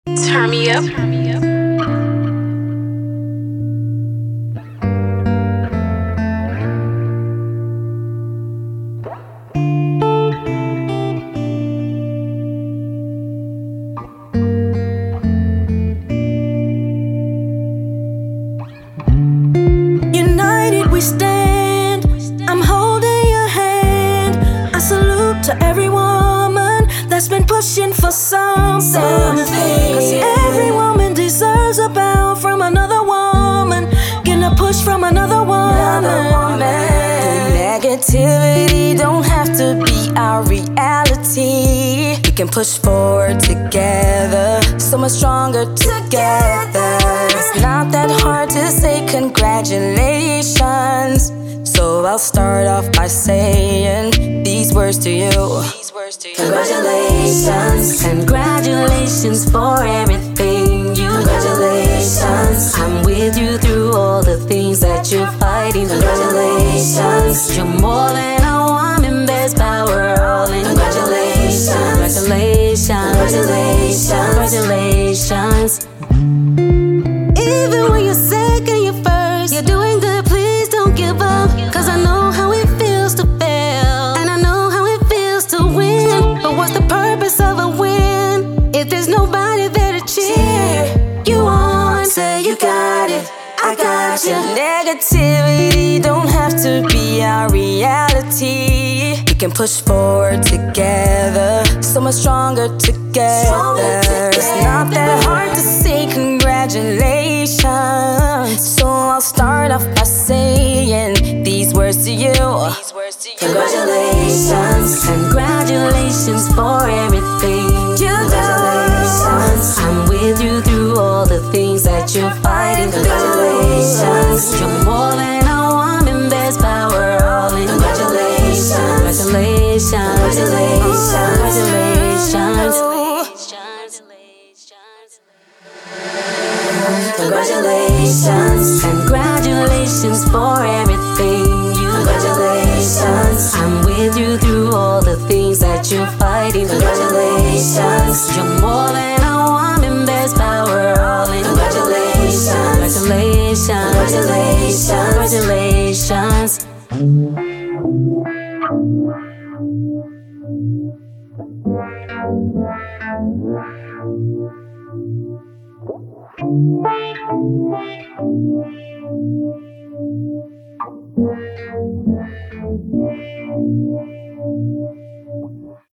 Turn me up. United we stand. I'm holding your hand. I salute to every woman that's been pushing for something. 'Cause every woman deserves a bow from another woman, getting a push from another woman. Negativity don't have to be our reality. We can push forward together, so much stronger together. It's not that hard to say congratulations. So I'll start off by saying these words to you. Congratulations, congratulations for everything you do. Congratulations, I'm with you through all the things that you're fighting. Congratulations, you're more than a woman, there's power all in. Congratulations, congratulations, congratulations. Even when you're second, you're first. You're doing good, please don't give up. 'Cause I know how it feels to fail, and I know how it feels to win. But what's the purpose of a win if there's nobody there to cheer you on? Say you got it, I got you. Negativity don't have to be our reality. We can push forward together, so much stronger together. It's not that hard to say congratulations. So I'll start off by saying these words to you. Congratulations, congratulations for everything you do. I'm with you through all the things that you're fighting. Congratulations, you're more than a woman, there's power all in. Congratulations, congratulations, congratulations. Congratulations, congratulations for everything you do. Congratulations, I'm with you through all the things that you're fighting. Congratulations, you're more than a woman, there's power all in. Congratulations, congratulations, congratulations.